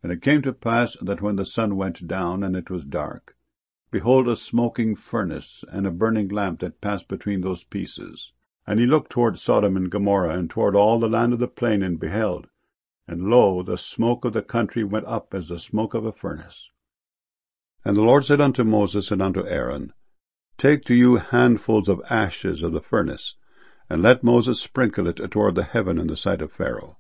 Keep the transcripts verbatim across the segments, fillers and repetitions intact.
And it came to pass that when the sun went down, and it was dark, behold, a smoking furnace, and a burning lamp that passed between those pieces. And he looked toward Sodom and Gomorrah, and toward all the land of the plain, and beheld, and lo, the smoke of the country went up as the smoke of a furnace. And the Lord said unto Moses and unto Aaron, Take to you handfuls of ashes of the furnace, and let Moses sprinkle it toward the heaven in the sight of Pharaoh.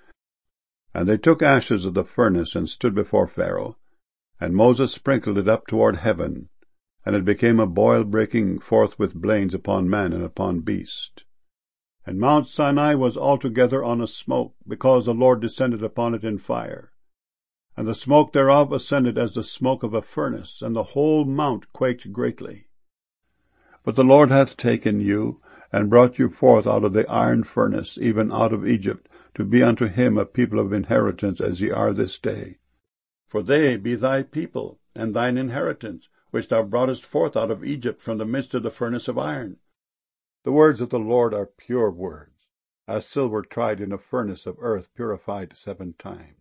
And they took ashes of the furnace, and stood before Pharaoh, and Moses sprinkled it up toward heaven, and it became a boil breaking forth with blains upon man and upon beast. And Mount Sinai was altogether on a smoke, because the Lord descended upon it in fire. And the smoke thereof ascended as the smoke of a furnace, and the whole mount quaked greatly. But the Lord hath taken you, and brought you forth out of the iron furnace, even out of Egypt, to be unto him a people of inheritance, as ye are this day. For they be thy people, and thine inheritance, which thou broughtest forth out of Egypt from the midst of the furnace of iron. The words of the Lord are pure words, as silver tried in a furnace of earth purified seven times.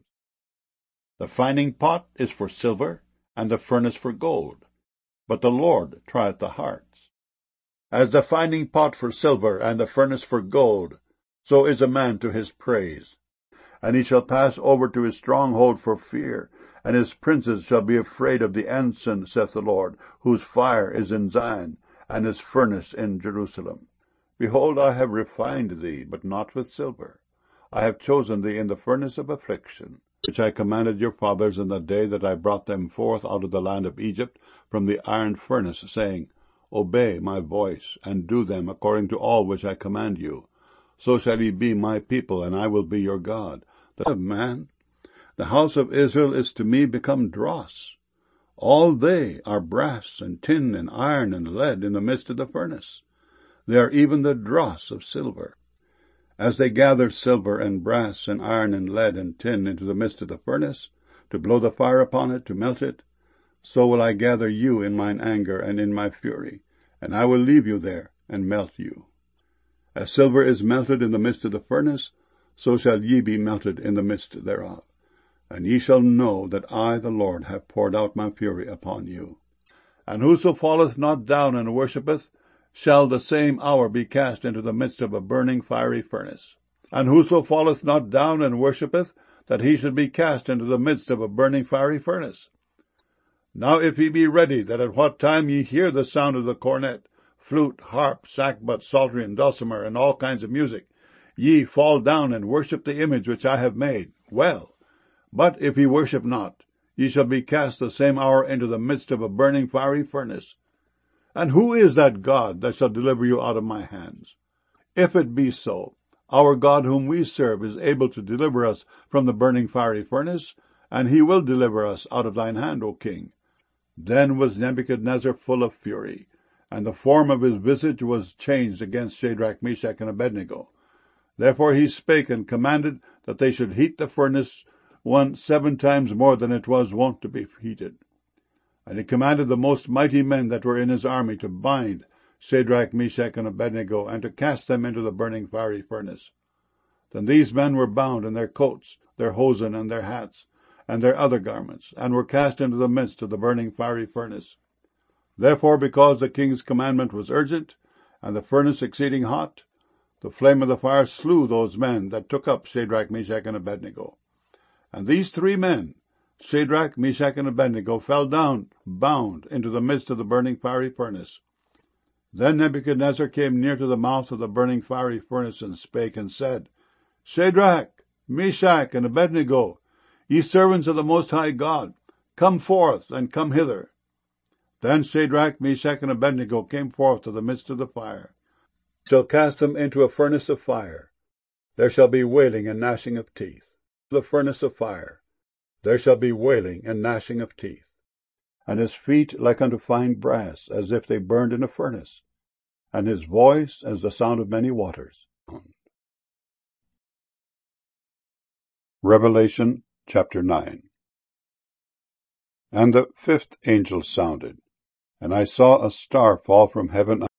The fining pot is for silver, and the furnace for gold, but the Lord trieth the hearts. As the fining pot for silver, and the furnace for gold, so is a man to his praise. And he shall pass over to his stronghold for fear, and his princes shall be afraid of the ensign, saith the Lord, whose fire is in Zion, and his furnace in Jerusalem. Behold, I have refined thee, but not with silver. I have chosen thee in the furnace of affliction, which I commanded your fathers in the day that I brought them forth out of the land of Egypt from the iron furnace, saying, Obey my voice, and do them according to all which I command you. So shall ye be my people, and I will be your God. The Son of man, the house of Israel is to me become dross. All they are brass and tin and iron and lead in the midst of the furnace. They are even the dross of silver. As they gather silver and brass and iron and lead and tin into the midst of the furnace, to blow the fire upon it, to melt it, so will I gather you in mine anger and in my fury, and I will leave you there and melt you. As silver is melted in the midst of the furnace, so shall ye be melted in the midst thereof. And ye shall know that I, the Lord, have poured out my fury upon you. And whoso falleth not down and worshippeth, shall the same hour be cast into the midst of a burning fiery furnace. And whoso falleth not down and worshippeth, that he should be cast into the midst of a burning fiery furnace. Now if ye be ready, that at what time ye hear the sound of the cornet, flute, harp, sackbut, psaltery, and dulcimer, and all kinds of music, ye fall down and worship the image which I have made, well. But if ye worship not, ye shall be cast the same hour into the midst of a burning fiery furnace. And who is that God that shall deliver you out of my hands? If it be so, our God whom we serve is able to deliver us from the burning fiery furnace, and he will deliver us out of thine hand, O king. Then was Nebuchadnezzar full of fury, and the form of his visage was changed against Shadrach, Meshach, and Abednego. Therefore he spake and commanded that they should heat the furnace one seven times more than it was wont to be heated. And he commanded the most mighty men that were in his army to bind Shadrach, Meshach, and Abednego, and to cast them into the burning fiery furnace. Then these men were bound in their coats, their hosen, and their hats, and their other garments, and were cast into the midst of the burning fiery furnace. Therefore, because the king's commandment was urgent, and the furnace exceeding hot, the flame of the fire slew those men that took up Shadrach, Meshach, and Abednego. And these three men, Shadrach, Meshach, and Abednego, fell down, bound, into the midst of the burning fiery furnace. Then Nebuchadnezzar came near to the mouth of the burning fiery furnace, and spake, and said, Shadrach, Meshach, and Abednego, ye servants of the Most High God, come forth, and come hither. Then Shadrach, Meshach, and Abednego came forth to the midst of the fire. Shall cast them into a furnace of fire. There shall be wailing and gnashing of teeth. The furnace of fire. There shall be wailing and gnashing of teeth. And his feet like unto fine brass, as if they burned in a furnace, and his voice as the sound of many waters. Revelation chapter nine. And the fifth angel sounded, and I saw a star fall from heaven